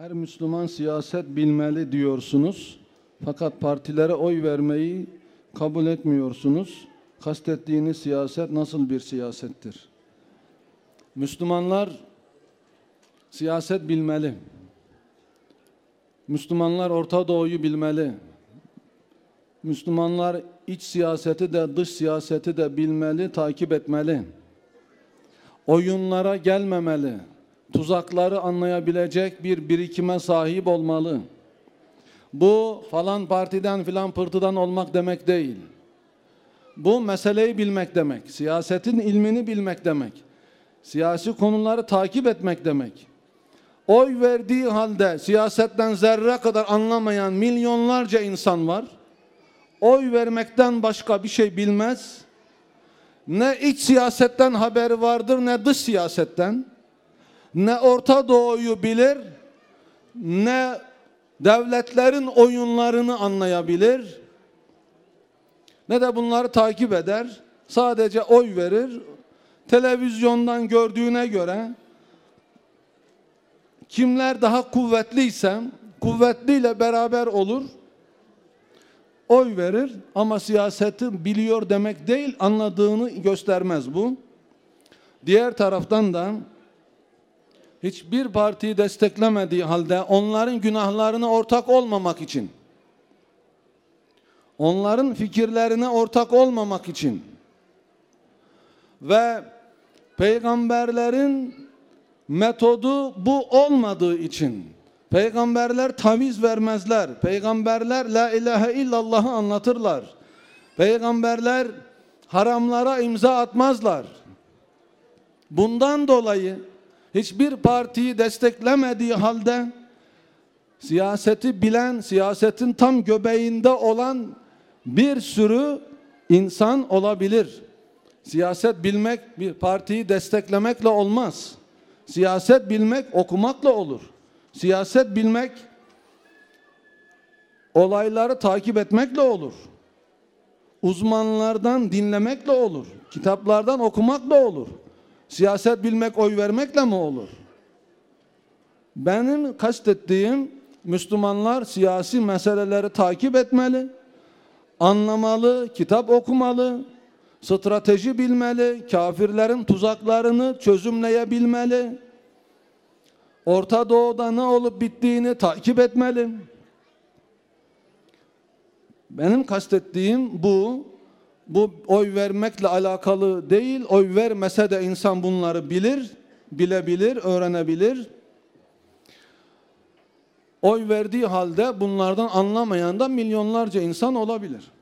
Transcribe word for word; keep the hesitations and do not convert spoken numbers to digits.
Her Müslüman siyaset bilmeli diyorsunuz. Fakat partilere oy vermeyi kabul etmiyorsunuz. Kastettiğiniz siyaset nasıl bir siyasettir? Müslümanlar siyaset bilmeli. Müslümanlar Orta Doğu'yu bilmeli. Müslümanlar iç siyaseti de dış siyaseti de bilmeli, takip etmeli. Oyunlara gelmemeli. Tuzakları anlayabilecek bir birikime sahip olmalı. Bu falan partiden filan pırtıdan olmak demek değil. Bu meseleyi bilmek demek. Siyasetin ilmini bilmek demek. Siyasi konuları takip etmek demek. Oy verdiği halde siyasetten zerre kadar anlamayan milyonlarca insan var. Oy vermekten başka bir şey bilmez. Ne iç siyasetten haberi vardır ne dış siyasetten. Ne Orta Doğu'yu bilir, ne devletlerin oyunlarını anlayabilir, ne de bunları takip eder. Sadece oy verir. Televizyondan gördüğüne göre kimler daha kuvvetliyse kuvvetliyle beraber olur, oy verir ama siyaseti biliyor demek değil, anladığını göstermez bu. Diğer taraftan da hiçbir partiyi desteklemediği halde onların günahlarına ortak olmamak için, onların fikirlerine ortak olmamak için ve peygamberlerin metodu bu olmadığı için, peygamberler taviz vermezler, peygamberler la ilahe illallah'ı anlatırlar, peygamberler haramlara imza atmazlar. Bundan dolayı hiçbir partiyi desteklemediği halde siyaseti bilen, siyasetin tam göbeğinde olan bir sürü insan olabilir. Siyaset bilmek bir partiyi desteklemekle olmaz. Siyaset bilmek okumakla olur. Siyaset bilmek olayları takip etmekle olur. Uzmanlardan dinlemekle olur. Kitaplardan okumakla olur. Siyaset bilmek oy vermekle mi olur? Benim kastettiğim Müslümanlar siyasi meseleleri takip etmeli, anlamalı, kitap okumalı, strateji bilmeli, kafirlerin tuzaklarını çözümleyebilmeli, Orta Doğu'da ne olup bittiğini takip etmeli. Benim kastettiğim bu. Bu oy vermekle alakalı değil, oy vermese de insan bunları bilir, bilebilir, öğrenebilir. Oy verdiği halde bunlardan anlamayan da milyonlarca insan olabilir.